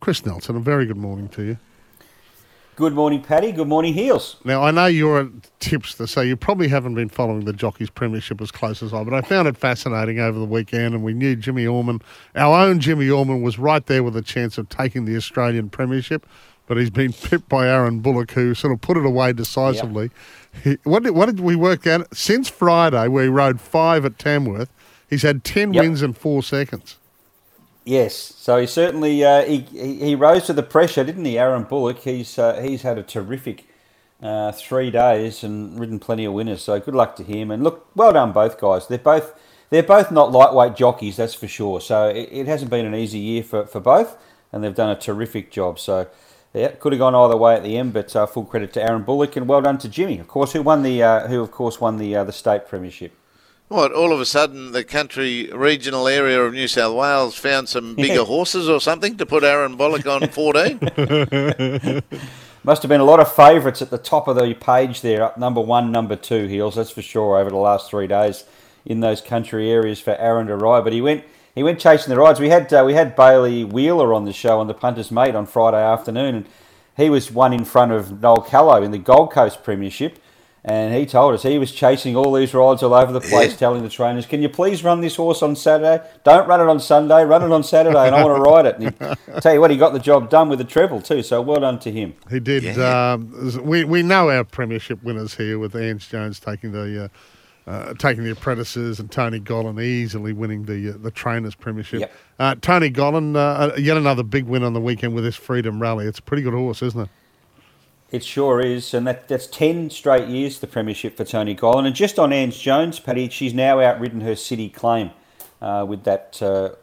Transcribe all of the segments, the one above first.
Chris Nelson, a very good morning to you. Good morning, Paddy. Good morning, Heels. Now, I know you're a tipster, so you probably haven't been following the Jockeys Premiership as close as I, but I found it fascinating over the weekend, and we knew Jimmy Orman, our own Jimmy Orman, was right there with a chance of taking the Australian Premiership, but he's been pipped by Aaron Bullock, who sort of put it away decisively. Yep. What did we work out? Since Friday, where he rode 5 at Tamworth, he's had 10 wins in 4 seconds. Yes, so he certainly he rose to the pressure, didn't he, Aaron Bullock? He's had a terrific 3 days and ridden plenty of winners. So good luck to him. And look, well done both guys. They're both not lightweight jockeys, that's for sure. So it hasn't been an easy year for both, and they've done a terrific job. So yeah, could have gone either way at the end, but full credit to Aaron Bullock and well done to Jimmy, of course, who won the state premiership. What, all of a sudden the country regional area of New South Wales found some bigger horses or something to put Aaron Bullock on 14? Must have been a lot of favourites at the top of the page there, up number 1, number 2, Heels, that's for sure, over the last 3 days in those country areas for Aaron to ride. But he went chasing the rides. We had Bailey Wheeler on the show on the Punter's Mate on Friday afternoon, and he was one in front of Noel Callow in the Gold Coast Premiership. And he told us he was chasing all these rides all over the place, telling the trainers, can you please run this horse on Saturday? Don't run it on Sunday, run it on Saturday, and I want to ride it. And I tell you what, he got the job done with the treble too, so well done to him. He did. Yeah. We know our premiership winners here, with Ange Jones taking the apprentices and Tony Gollan easily winning the trainers premiership. Yep. Tony Gollan, yet another big win on the weekend with this Freedom Rally. It's a pretty good horse, isn't it? It sure is, and that's 10 straight years, the premiership for Tony Gollan. And just on Ange Jones, Paddy, she's now outridden her city claim with that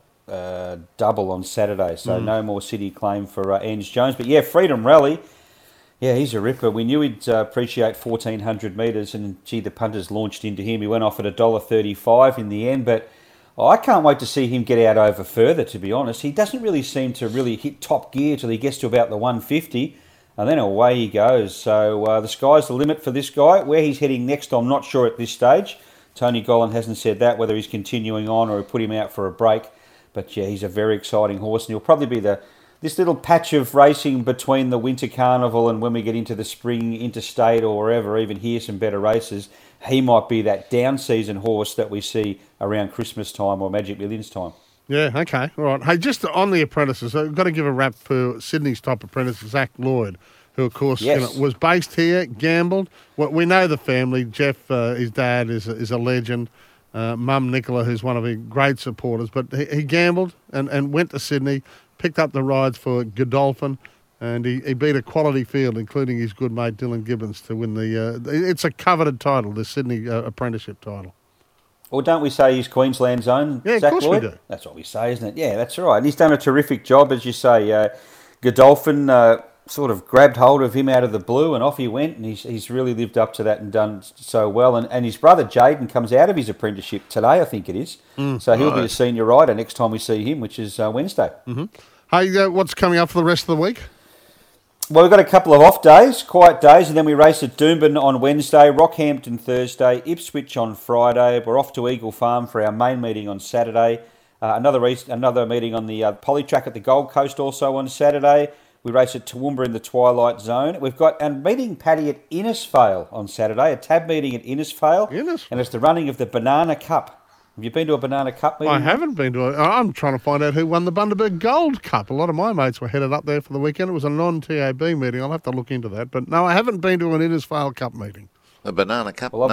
double on Saturday. So no more city claim for Ange Jones. But yeah, Freedom Rally, yeah, he's a ripper. We knew he'd appreciate 1,400 metres, and gee, the punters launched into him. He went off at $1.35 in the end, but I can't wait to see him get out over further, to be honest. He doesn't really seem to really hit top gear till he gets to about the 150. And then away he goes. So the sky's the limit for this guy. Where he's heading next, I'm not sure at this stage. Tony Gollan hasn't said that, whether he's continuing on or put him out for a break. But yeah, he's a very exciting horse, and he'll probably be this little patch of racing between the Winter Carnival and when we get into the spring interstate or wherever, even here some better races. He might be that down season horse that we see around Christmas time or Magic Millions time. Yeah, okay, all right. Hey, just on the apprentices, I've got to give a rap for Sydney's top apprentice, Zach Lloyd, who, of course, was based here, gambled. Well, we know the family. Jeff, his dad, is a legend. Mum, Nicola, who's one of his great supporters. But he gambled and went to Sydney, picked up the rides for Godolphin, and he beat a quality field, including his good mate Dylan Gibbons, to win it's a coveted title, the Sydney apprenticeship title. Or don't we say he's Queensland's own, yeah, Zach of course Lloyd? We do. That's what we say, isn't it? Yeah, that's right. And he's done a terrific job, as you say. Godolphin sort of grabbed hold of him out of the blue, and off he went, and he's really lived up to that and done so well. And his brother Jaden comes out of his apprenticeship today, I think it is. So he'll be a senior rider next time we see him, which is Wednesday. Mm-hmm. Hey, what's coming up for the rest of the week? Well, we've got a couple of off days, quiet days, and then we race at Doomben on Wednesday, Rockhampton Thursday, Ipswich on Friday. We're off to Eagle Farm for our main meeting on Saturday. Another meeting on the Polytrack at the Gold Coast also on Saturday. We race at Toowoomba in the Twilight Zone. We've got a meeting, Paddy, at Innisfail on Saturday, a tab meeting at Innisfail. And it's the running of the Banana Cup. Have you been to a Banana Cup meeting? I haven't been to I'm trying to find out who won the Bundaberg Gold Cup. A lot of my mates were headed up there for the weekend. It was a non-TAB meeting. I'll have to look into that. But no, I haven't been to an Innisfail Cup meeting. The Banana Cup? Well,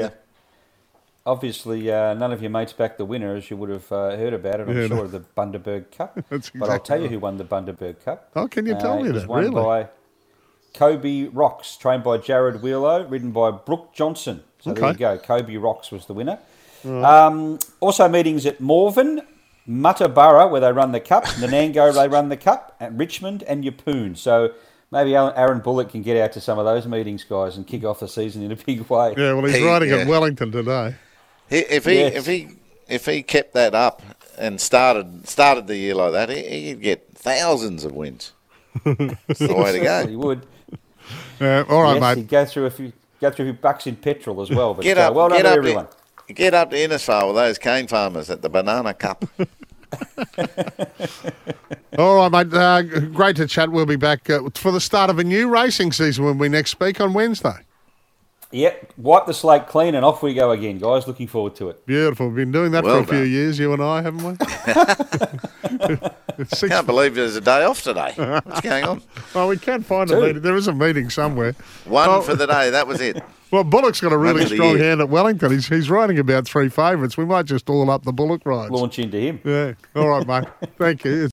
obviously, none of your mates backed the winner, as you would have heard about it, I'm sure, of the Bundaberg Cup. But I'll tell you who won the Bundaberg Cup. Oh, can you tell me that? It was won by Kobe Rocks, trained by Jared Wheelow, ridden by Brooke Johnson. So there you go. Kobe Rocks was the winner. Right. Also meetings at Morven, Muttaburra, where they run the Cup, Nanango, they run the Cup, at Richmond and Yeppoon. So maybe Aaron Bullock can get out to some of those meetings, guys, and kick off the season in a big way. Yeah, well, he's riding at Wellington today. If he kept that up and started the year like that, he'd get thousands of wins. That's the way to go. He would. All right, mate. He'd go through a few bucks in petrol as well. But well done to everyone. Get up to Innisfail with those cane farmers at the Banana Cup. All right, mate. Great to chat. We'll be back for the start of a new racing season when we next speak on Wednesday. Yep, wipe the slate clean and off we go again, guys. Looking forward to it. Beautiful. We've been doing that for a few years, you and I, haven't we? Can't believe there's a day off today. What's going on? Well, we can find a meeting. There is a meeting somewhere. One for the day. That was it. Well, Bullock's got a really strong hand at Wellington. He's riding about 3 favourites. We might just all up the Bullock rides. Launch into him. Yeah. All right, mate. Thank you.